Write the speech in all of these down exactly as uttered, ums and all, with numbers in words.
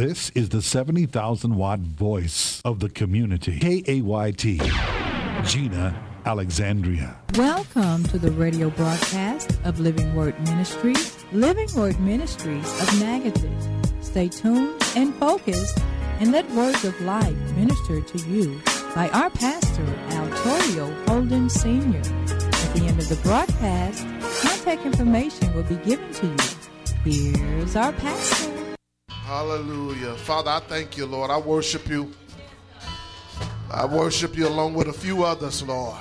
This is the seventy thousand watt voice of the community. K A Y T, Gina Alexandria. Welcome to the radio broadcast of Living Word Ministries, Living Word Ministries of Natchitoches. Stay tuned and focused and let words of life minister to you by our pastor, Altorio Holden Senior At the end of the broadcast, contact information will be given to you. Here's our pastor. Hallelujah. Father, I thank you, Lord. I worship you. I worship you along with a few others, Lord.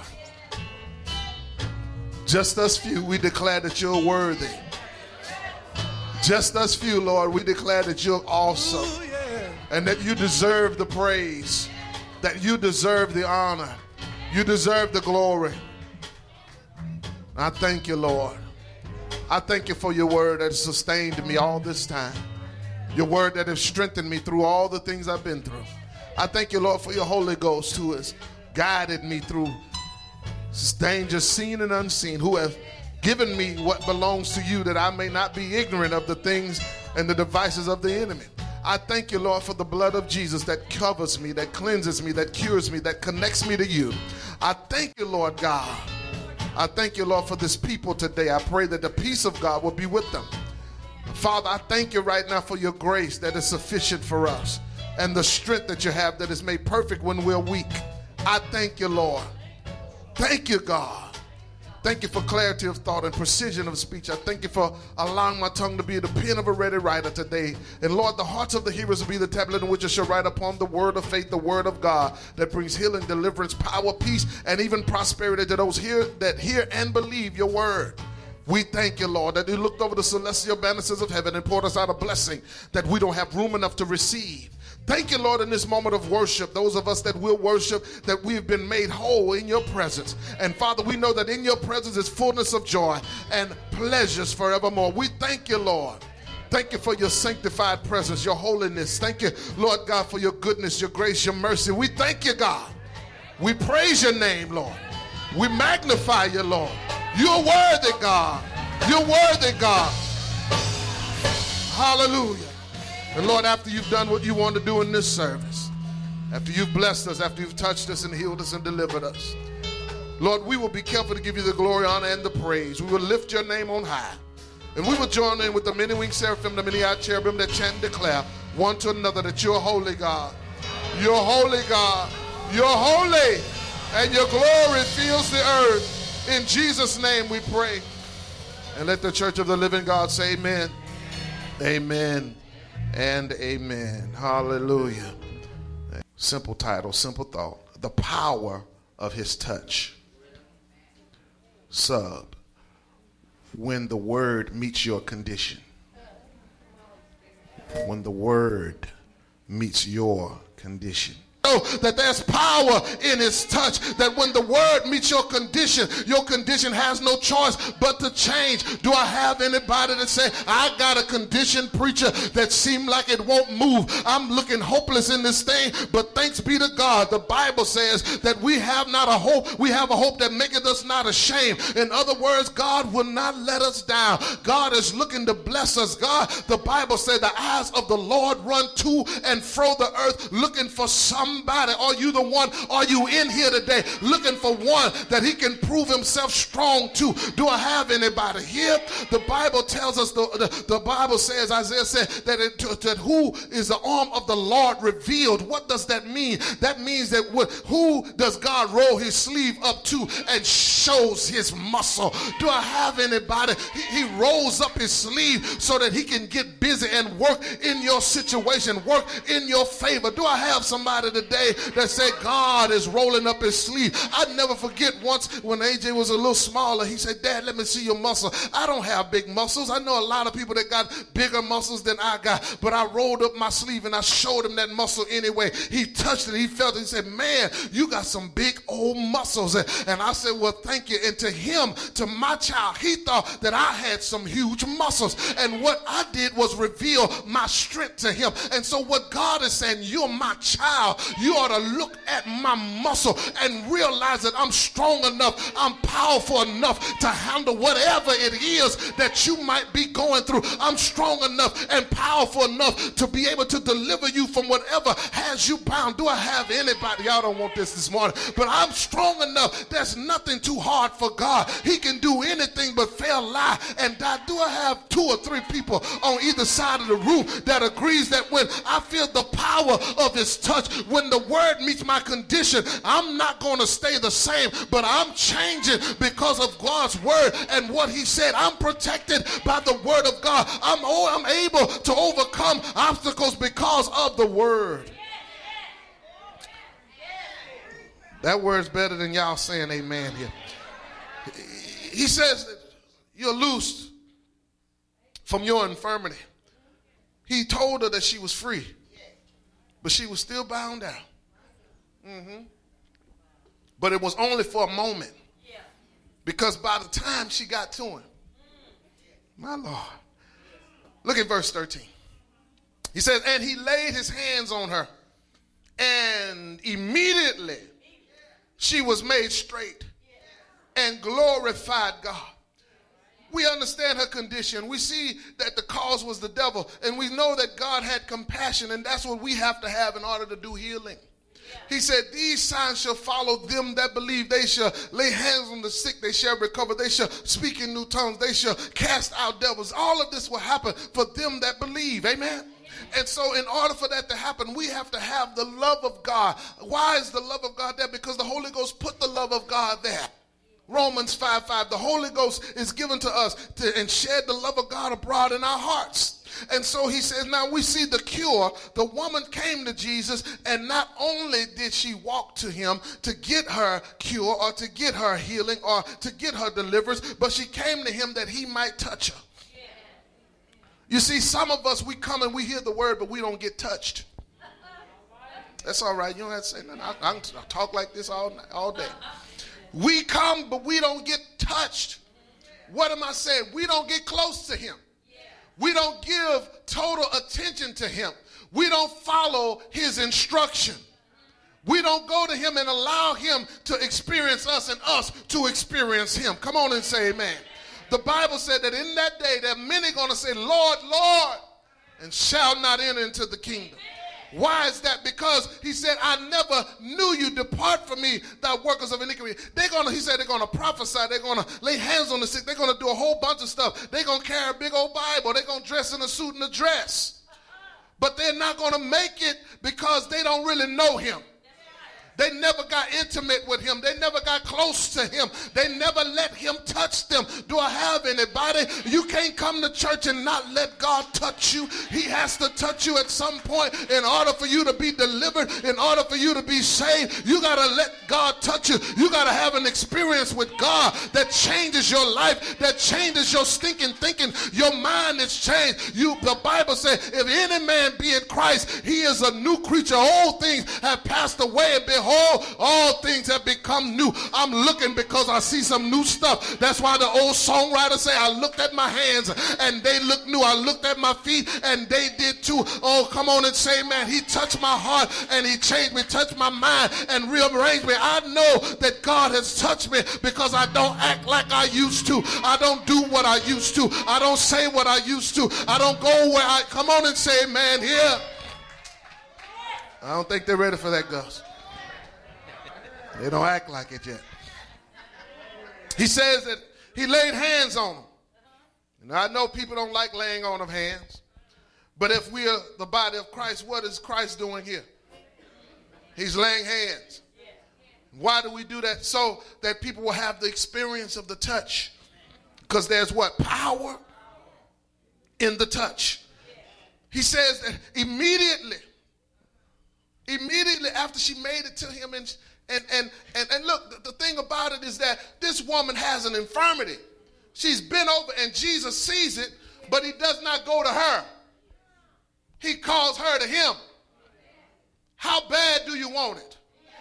Just us few, we declare that you're worthy. Just us few, Lord, we declare that you're awesome and that you deserve the praise, that you deserve the honor, you deserve the glory. I thank you, Lord. I thank you for your word that has sustained me all this time. Your word that has strengthened me through all the things I've been through. I thank you, Lord, for your Holy Ghost who has guided me through dangers seen and unseen, who have given me what belongs to you that I may not be ignorant of the things and the devices of the enemy. I thank you, Lord, for the blood of Jesus that covers me, that cleanses me, that cures me, that connects me to you. I thank you, Lord God. I thank you, Lord, for this people today. I pray that the peace of God will be with them. Father, I thank you right now for your grace that is sufficient for us and the strength that you have that is made perfect when we're weak. I thank you, Lord. Thank you, God. Thank you for clarity of thought and precision of speech. I thank you for allowing my tongue to be the pen of a ready writer today. And Lord, the hearts of the hearers will be the tablet in which I shall write upon the word of faith, the word of God that brings healing, deliverance, power, peace, and even prosperity to those here that hear and believe your word. We thank you, Lord, that you looked over the celestial banisters of heaven and poured us out a blessing that we don't have room enough to receive. Thank you, Lord, in this moment of worship, those of us that will worship, that we've been made whole in your presence. And Father, we know that in your presence is fullness of joy and pleasures forevermore. We thank you, Lord. Thank you for your sanctified presence, your holiness. Thank you, Lord God, for your goodness, your grace, your mercy. We thank you, God. We praise your name, Lord. We magnify you, Lord. You're worthy, God. You're worthy, God. Hallelujah. And Lord, after you've done what you want to do in this service, after you've blessed us, after you've touched us and healed us and delivered us, Lord, we will be careful to give you the glory, honor, and the praise. We will lift your name on high. And we will join in with the many-winged seraphim, the many-eyed cherubim that chant and declare one to another that you're holy, God. You're holy, God. You're holy. And your glory fills the earth. In Jesus' name we pray. And let the church of the living God say amen. Amen and amen. Hallelujah. Simple title, simple thought. The power of his touch. Sub. When the word meets your condition. When the word meets your condition. That there's power in his touch, that when the word meets your condition, your condition has no choice but to change. Do I have anybody that say, I got a condition, preacher, that seem like it won't move? I'm looking hopeless in this thing, but thanks be to God. The Bible says that we have not a hope, we have a hope that maketh us not ashamed. In other words, God will not let us down. God is looking to bless us. God, the Bible said the eyes of the Lord run to and fro the earth looking for somebody. Are you the one? Are you in here today looking for one that he can prove himself strong to? Do I have anybody here? The Bible tells us, the, the, the Bible says, Isaiah said that, it, that who is the arm of the Lord revealed. What does that mean? That means that what, who does God roll his sleeve up to and shows his muscle? Do I have anybody? He, he rolls up his sleeve so that he can get busy and work in your situation, work in your favor. Do I have somebody today that said God is rolling up his sleeve? I never forget once when A J was a little smaller, he said, Dad, let me see your muscle. I don't have big muscles. I know a lot of people that got bigger muscles than I got, but I rolled up my sleeve and I showed him that muscle anyway. He touched it, he felt it, he said, man, you got some big old muscles. And I said, well, thank you. And to him, to my child, he thought that I had some huge muscles. And what I did was reveal my strength to him. And so what God is saying, you're my child. You ought to look at my muscle and realize that I'm strong enough, I'm powerful enough to handle whatever it is that you might be going through. I'm strong enough and powerful enough to be able to deliver you from whatever has you bound. Do I have anybody? Y'all don't want this this morning, but I'm strong enough. There's nothing too hard for God. He can do anything but fail, lie, and die. Do I have two or three people on either side of the room that agrees that when I feel the power of his touch, when the word meets my condition, I'm not going to stay the same, but I'm changing because of God's word and what he said. I'm protected by the word of God. I'm, oh, I'm able to overcome obstacles because of the word. That word's better than y'all saying amen here. He says that you're loosed from your infirmity. He told her that she was free, but she was still bound down. Mm-hmm. But it was only for a moment, because by the time she got to him, my Lord, look at verse thirteen. He says, and he laid his hands on her, and immediately she was made straight and glorified God. We understand her condition. We see that the cause was the devil, and we know that God had compassion, and that's what we have to have in order to do healing. He said, these signs shall follow them that believe. They shall lay hands on the sick, they shall recover. They shall speak in new tongues. They shall cast out devils. All of this will happen for them that believe. Amen. And so in order for that to happen, we have to have the love of God. Why is the love of God there? Because the Holy Ghost put the love of God there. Romans five five, the Holy Ghost is given to us to and shed the love of God abroad in our hearts. And so he says, now we see the cure. The woman came to Jesus, and not only did she walk to him to get her cure or to get her healing or to get her deliverance, but she came to him that he might touch her. You see, some of us, we come and we hear the word, but we don't get touched. That's all right. You don't have to say nothing. I, I can talk like this all night, all day. We come, but we don't get touched. What am I saying? We don't get close to him. We don't give total attention to him. We don't follow his instruction. We don't go to him and allow him to experience us and us to experience him. Come on and say amen. The Bible said that in that day there are many going to say, Lord, Lord, and shall not enter into the kingdom. Why is that? Because he said, I never knew you. Depart from me, thou workers of iniquity. They're gonna, he said, they're going to prophesy. They're going to lay hands on the sick. They're going to do a whole bunch of stuff. They're going to carry a big old Bible. They're going to dress in a suit and a dress. But they're not going to make it because they don't really know him. They never got intimate with him. They never got close to him. They never let him touch them. Do I have anybody? You can't come to church and not let God touch you. He has to touch you at some point in order for you to be delivered, in order for you to be saved. You got to let God touch you. You got to have an experience with God that changes your life, that changes your stinking thinking. Your mind is changed. You, the Bible says, if any man be in Christ, he is a new creature. Old things have passed away, and behold, all things have become new. I'm looking because I see some new stuff. That's why the old songwriter say, I looked at my hands and they looked new. I looked at my feet and they did too. Oh, come on and say, man, he touched my heart and he changed me, touched my mind and rearranged me. I know that God has touched me because I don't act like I used to. I don't do what I used to. I don't say what I used to. I don't go where I, come on and say, man, here. I don't think they're ready for that, Gus. They don't act like it yet. He says that he laid hands on them. And I know people don't like laying on of hands. But if we are the body of Christ, what is Christ doing here? He's laying hands. Why do we do that? So that people will have the experience of the touch. Because there's what? Power in the touch. He says that immediately, immediately after she made it to him and And, and, and, and look, the, the thing about it is that this woman has an infirmity. She's bent over and Jesus sees it, but he does not go to her. He calls her to him. How bad do you want it?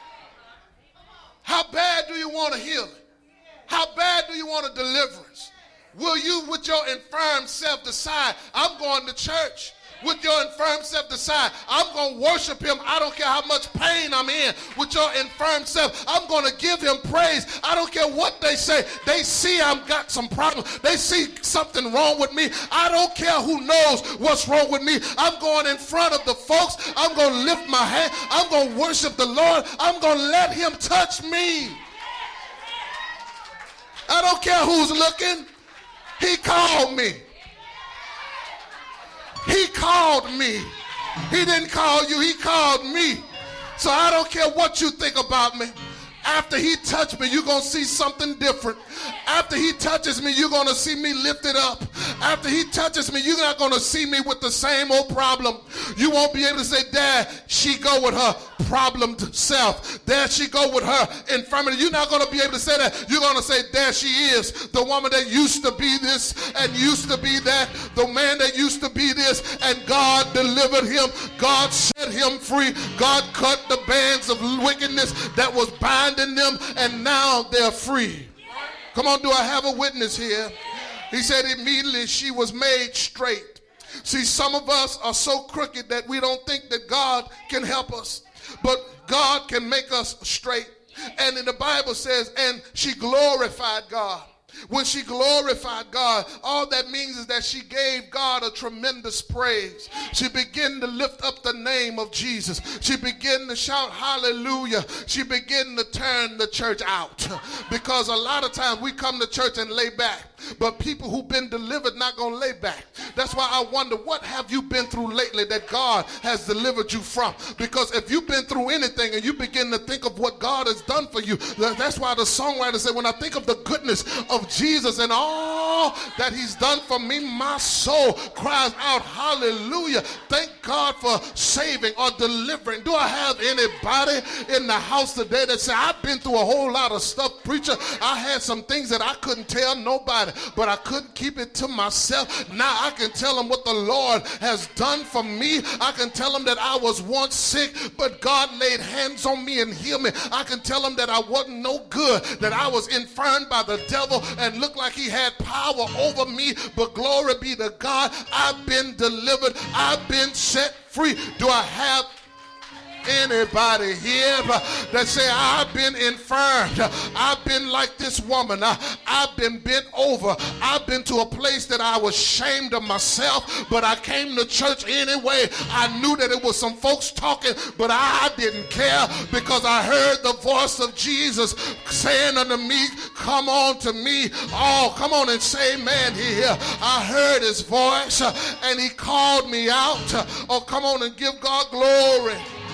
How bad do you want a healing? How bad do you want a deliverance? Will you with your infirm self decide, I'm going to church, with your infirm self, decide, I'm going to worship him. I don't care how much pain I'm in with your infirm self. I'm going to give him praise. I don't care what they say. They see I've got some problems. They see something wrong with me. I don't care who knows what's wrong with me. I'm going in front of the folks. I'm going to lift my hand. I'm going to worship the Lord. I'm going to let him touch me. I don't care who's looking. He called me. He called me. He didn't call you. He called me. So I don't care what you think about me. After he touched me, you're going to see something different. After he touches me, you're going to see me lifted up. After he touches me, you're not going to see me with the same old problem. You won't be able to say, there she go with her problemed self. There she go with her infirmity. You're not going to be able to say that. You're going to say, there she is, the woman that used to be this and used to be that, the man that used to be this, and God delivered him. God set him free. God cut the bands of wickedness that was binding them, and now they're free. Come on, do I have a witness here? He said immediately she was made straight. See, some of us are so crooked that we don't think that God can help us, but God can make us straight. And in the Bible says, and she glorified God. When she glorified God, all that means is that she gave God a tremendous praise. She began to lift up the name of Jesus. She began to shout hallelujah. She began to turn the church out. Because a lot of times we come to church and lay back. But people who've been delivered not going to lay back. That's why I wonder, what have you been through lately that God has delivered you from? Because if you've been through anything and you begin to think of what God has done for you, that's why the songwriter said, when I think of the goodness of Jesus and all that he's done for me, my soul cries out hallelujah. Thank God for saving or delivering. Do I have anybody in the house today that say, I've been through a whole lot of stuff, preacher. I had some things that I couldn't tell nobody, but I couldn't keep it to myself. Now I can tell them what the Lord has done for me. I can tell them that I was once sick, but God laid hands on me and healed me. I can tell them that I wasn't no good, that I was infirmed by the devil and looked like he had power over me, but glory be to God, I've been delivered. I've been set free. Do I have anybody here that say, I've been infirmed, I've been like this woman, I've been bent over, I've been to a place that I was ashamed of myself, but I came to church anyway. I knew that it was some folks talking, but I didn't care, because I heard the voice of Jesus saying unto me, come on to me. Oh, come on and say amen here. I heard his voice and he called me out. Oh, come on and give God glory.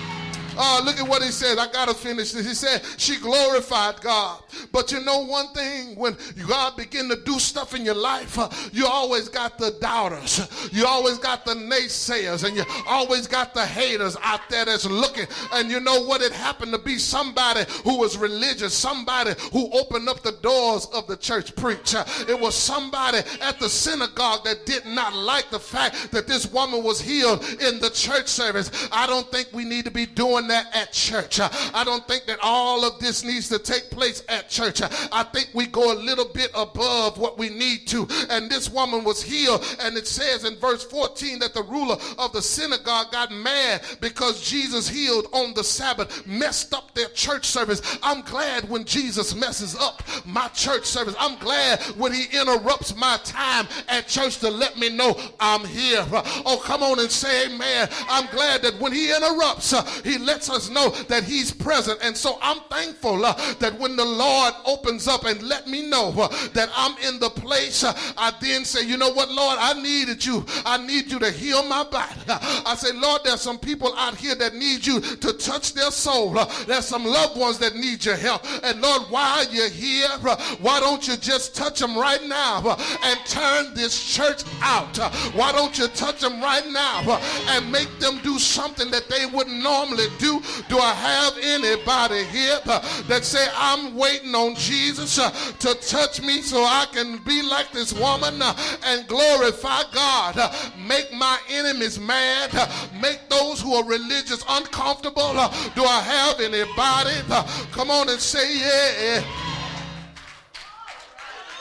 Uh, look at what he said. I got to finish this. He said she glorified God. But you know one thing, when God begin to do stuff in your life, uh, you always got the doubters. You always got the naysayers, and you always got the haters out there that's looking. And you know what? It happened to be somebody who was religious, somebody who opened up the doors of the church preach. Uh, it was somebody at the synagogue that did not like the fact that this woman was healed in the church service. I don't think we need to be doing that at church. I don't think that all of this needs to take place at church. I think we go a little bit above what we need to. And this woman was healed, and it says in verse fourteen that the ruler of the synagogue got mad because Jesus healed on the Sabbath, messed up their church service. I'm glad when Jesus messes up my church service. I'm glad when he interrupts my time at church to let me know I'm here. Oh, come on and say amen. I'm glad that when he interrupts, uh, he lets us know that he's present. And so I'm thankful uh, that when the Lord opens up and let me know uh, that I'm in the place, uh, I then say, you know what, Lord, I needed you. I need you to heal my body. Uh, I say, Lord, there's some people out here that need you to touch their soul. Uh, there's some loved ones that need your help. And Lord, while you're here, uh, why don't you just touch them right now uh, and turn this church out? Uh, why don't you touch them right now uh, and make them do something that they wouldn't normally do? Do I have anybody here uh, that say, I'm waiting on Jesus uh, to touch me so I can be like this woman uh, and glorify God, uh, make my enemies mad, uh, make those who are religious uncomfortable? Uh, do I have anybody? Uh, come on and say yeah.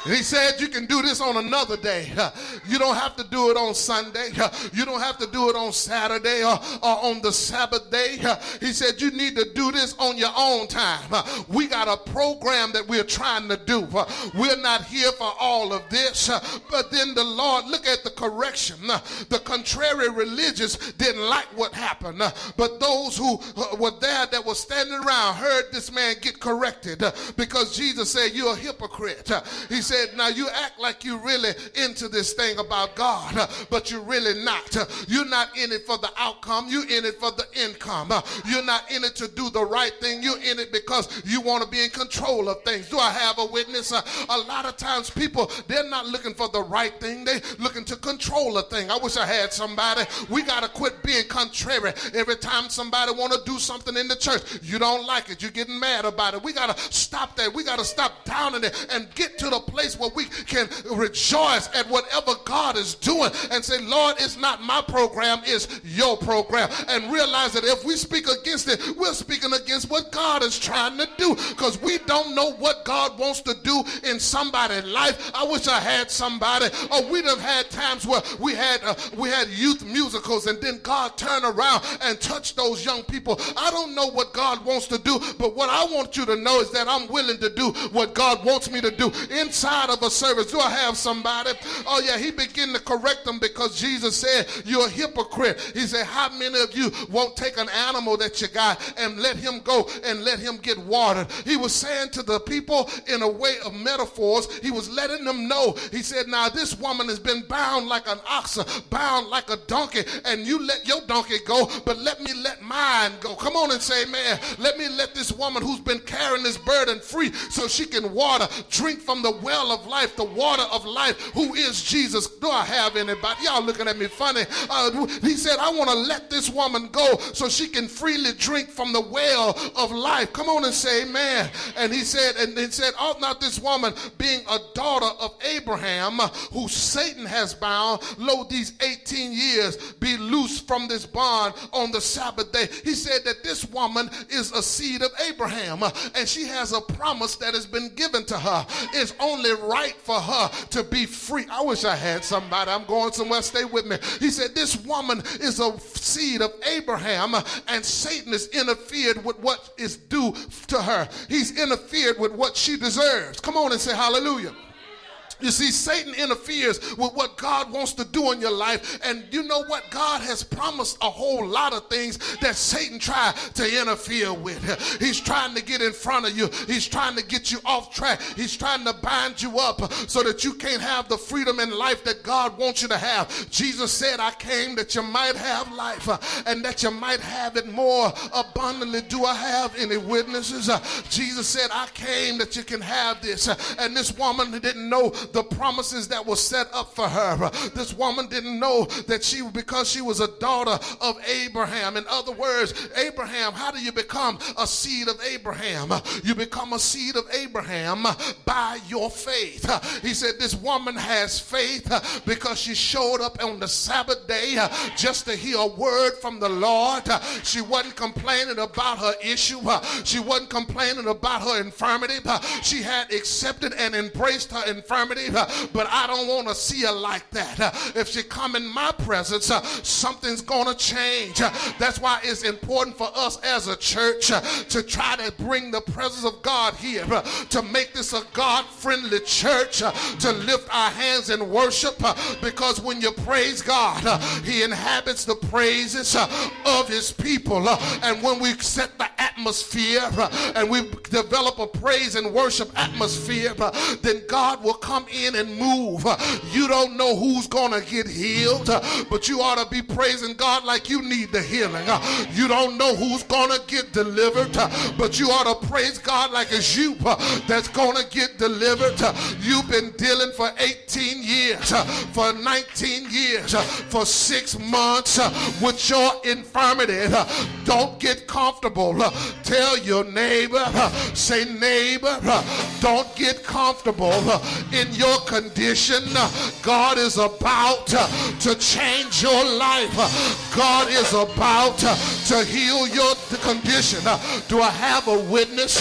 And he said you can do this on another day. You don't have to do it on Sunday. You don't have to do it on Saturday or, or on the Sabbath day. He said you need to do this on your own time. We got a program that we're trying to do. We're not here for all of this. But then the Lord, look at the correction. The contrary religious didn't like what happened. But those who were there that were standing around heard this man get corrected because Jesus said you're a hypocrite. He said, now you act like you're really into this thing about God, but you're really not. You're not in it for the outcome. You're in it for the income. You're not in it to do the right thing. You're in it because you want to be in control of things. Do I have a witness? A lot of times people, they're not looking for the right thing. They're looking to control a thing. I wish I had somebody. We got to quit being contrary. Every time somebody want to do something in the church, you don't like it. You're getting mad about it. We got to stop that. We got to stop down in it and get to the place where we can rejoice at whatever God is doing and say, Lord, it's not my program, it's your program. And realize that if we speak against it, we're speaking against what God is trying to do, because we don't know what God wants to do in somebody's life. I wish I had somebody, or we'd have had times where we had uh, we had youth musicals and then God turned around and touched those young people. I don't know what God wants to do, but what I want you to know is that I'm willing to do what God wants me to do inside of a service. Do I have somebody? Oh yeah, he began to correct them because Jesus said you're a hypocrite. He said, how many of you won't take an animal that you got and let him go and let him get watered? He was saying to the people in a way of metaphors, he was letting them know. He said, now this woman has been bound like an ox, bound like a donkey, and you let your donkey go, but let me let mine go. Come on and say, man, let me let this woman who's been carrying this burden free so she can water, drink from the well of life, the water of life, who is Jesus. Do I have anybody? Y'all looking at me funny. Uh, he said, I want to let this woman go so she can freely drink from the well of life. Come on and say amen. And he said, and he said, ought not this woman, being a daughter of Abraham, who Satan has bound, lo, these eighteen years, be loosed from this bond on the Sabbath day? He said that this woman is a seed of Abraham, and she has a promise that has been given to her. It's only right for her to be free. I wish I had somebody. I'm going somewhere. Stay with me. He said this woman is a seed of Abraham, and Satan has interfered with what is due to her. He's interfered with what she deserves. Come on and say hallelujah. You see, Satan interferes with what God wants to do in your life. And you know what? God has promised a whole lot of things that Satan tried to interfere with. He's trying to get in front of you. He's trying to get you off track. He's trying to bind you up so that you can't have the freedom in life that God wants you to have. Jesus said, I came that you might have life and that you might have it more abundantly. Do I have any witnesses? Jesus said, I came that you can have this. And this woman didn't know the promises that were set up for her. This woman didn't know that she, because she was a daughter of Abraham. In other words, Abraham, how do you become a seed of Abraham? You become a seed of Abraham by your faith. He said this woman has faith because she showed up on the Sabbath day just to hear a word from the Lord. She wasn't complaining about her issue. She wasn't complaining about her infirmity. She had accepted and embraced her infirmity. But I don't want to see her like that. If she come in my presence, something's going to change. That's why it's important for us as a church to try to bring the presence of God here, to make this a God-friendly church, to lift our hands in worship, because when you praise God, he inhabits the praises of his people. And when we set the atmosphere and we develop a praise and worship atmosphere, then God will come in and move. You don't know who's gonna get healed, but you ought to be praising God like you need the healing. You don't know who's gonna get delivered, but you ought to praise God like it's you that's gonna get delivered. You've been dealing for eighteen years, for nineteen years, for six months with your infirmity. Don't get comfortable. Tell your neighbor, say neighbor, don't get comfortable in your condition. God is about to change your life. God is about to heal your condition. Do I have a witness?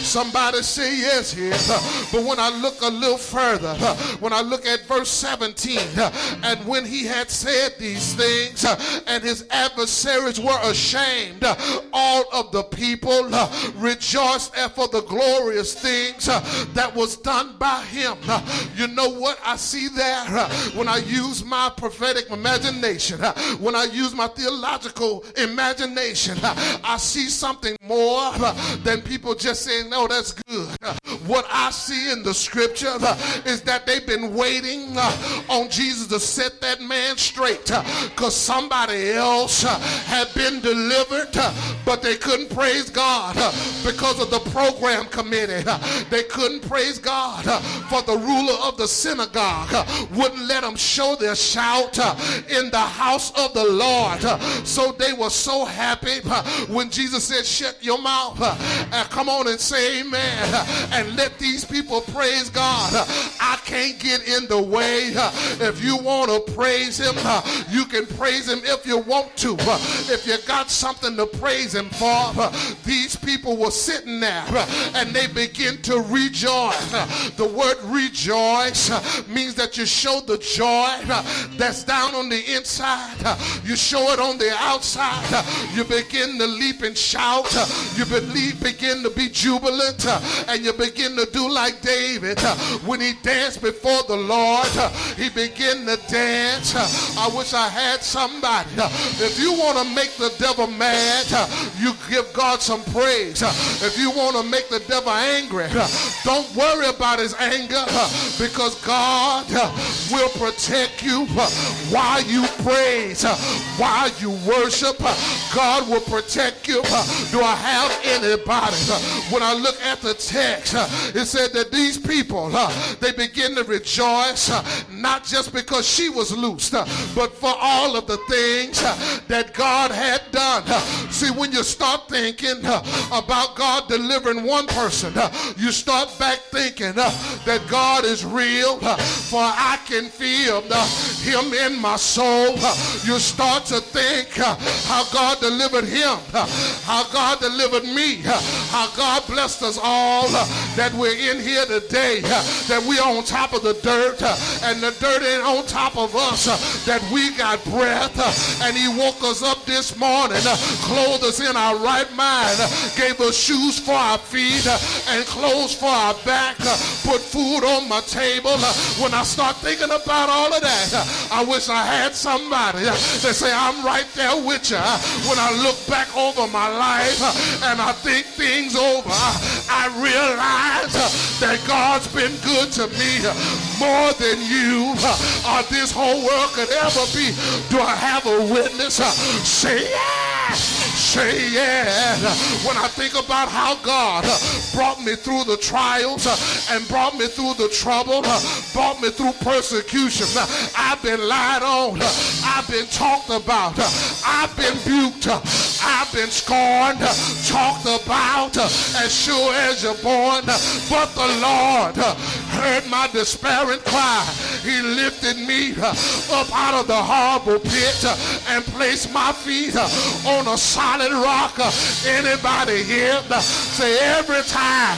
Somebody say yes here. But when I look a little further, when I look at verse seventeen, and when he had said these things, and his adversaries were ashamed, all of the people rejoiced for the glorious things that was done by him. You know what I see there? When I use my prophetic imagination, when I use my theological imagination, I see something more than people just saying, no, that's good. What I see in the scripture is that they've been waiting on Jesus to set that man straight, because somebody else had been delivered, but they couldn't praise God because of the program committee. They couldn't praise God for the ruler of the synagogue wouldn't let them show their shout in the house of the Lord. So they were so happy when Jesus said, shut your mouth and come on and say amen and let these people praise God. I can't get in the way. If you want to praise him, you can praise him if you want to. If you got something to praise him for, these people were sitting there and they begin to rejoice. The word rejoice means that you show the joy that's down on the inside. You show it on the outside. You begin to leap and shout. You believe, begin to be jubilant, and you begin to do like David when he danced before the Lord. He began to dance. I wish I had somebody. If you want to make the devil mad, you give God some praise. If you want to make the devil angry, don't worry about his anger, because God will protect you while you praise, while you worship. God will protect you. Do I have anybody? When I look at the text, it said that these people, they begin to rejoice, not just because she was loosed, but for all of the things that God had done. See, when you start thinking about God delivering one person, you start back thinking that God is real, for I can feel him in my soul. You start to think how God delivered him, how God delivered me, how God blessed us all, that we're in here today, that we're on top of the dirt, and the dirt ain't on top of us, that we got breath, and he woke us up this morning, clothed us in our right mind, gave us shoes for our feet, and clothes for our back, put food on my table. When I start thinking about all of that, I wish I had somebody that say, I'm right there with you. When I look back over my life and I think things over, I realize that God's been good to me more than you or this whole world could ever be. Do I have a witness? Say yeah! Say yeah. When I think about how God brought me through the trials and brought me through the trouble, brought me through persecution, I've been lied on, I've been talked about, I've been buked, I've been scorned, talked about, as sure as you're born. But the Lord heard my despairing cry. He lifted me up out of the horrible pit and placed my feet on a solid rock. Anybody here? Say, every time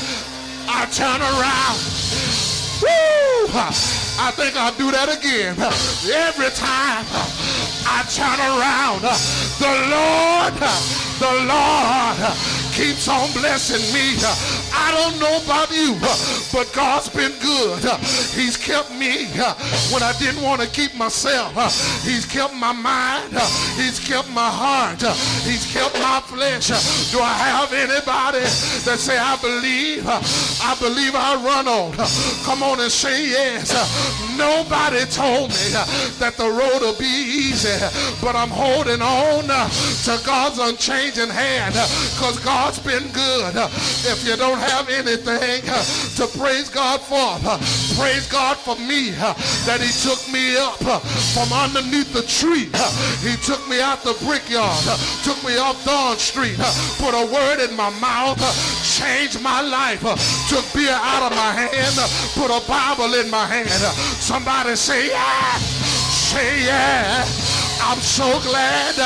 I turn around, woo, I think I'll do that again. Every time I turn around, the Lord, the Lord keeps on blessing me. I don't know about you, but God's been good. He's kept me when I didn't want to keep myself. He's kept my mind. He's kept my heart. He's kept my flesh. Do I have anybody that say, I believe? I believe I run on. Come on and say yes. Nobody told me that the road will be easy, but I'm holding on to God's unchanging hand, because God's been good. If you don't have anything to praise God for, praise God for me, that he took me up from underneath the tree. He took me out the brickyard, took me off Dawn Street, put a word in my mouth, changed my life, took beer out of my hand, put a Bible in my hand. Somebody say yeah, say yeah. I'm so glad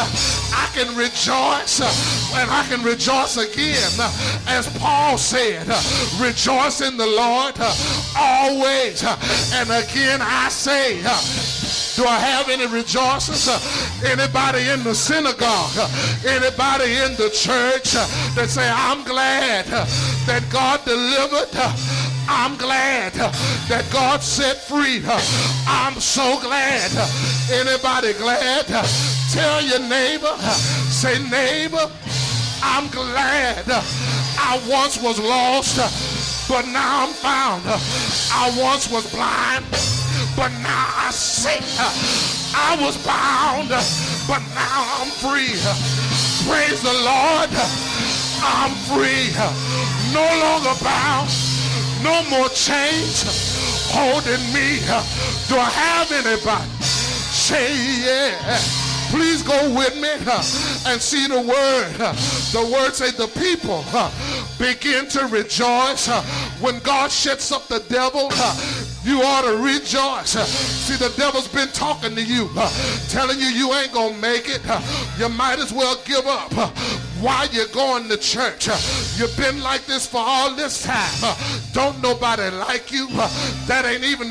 I can rejoice and I can rejoice again. As Paul said, rejoice in the Lord always. And again I say, do I have any rejoicers? Anybody in the synagogue? Anybody in the church that say, I'm glad that God delivered? I'm glad that God set free. I'm so glad. Anybody glad? Tell your neighbor, say, neighbor, I'm glad. I once was lost, but now I'm found. I once was blind, but now I see. I was bound, but now I'm free. Praise the Lord, I'm free. No longer bound, no more chains holding me. Do I have anybody? Say yeah. Please go with me and see the word. The word say the people begin to rejoice. When God shuts up the devil, you ought to rejoice. See, the devil's been talking to you, telling you you ain't gonna make it. You might as well give up. Why you going to church? You've been like this for all this time. Don't nobody like you. That ain't even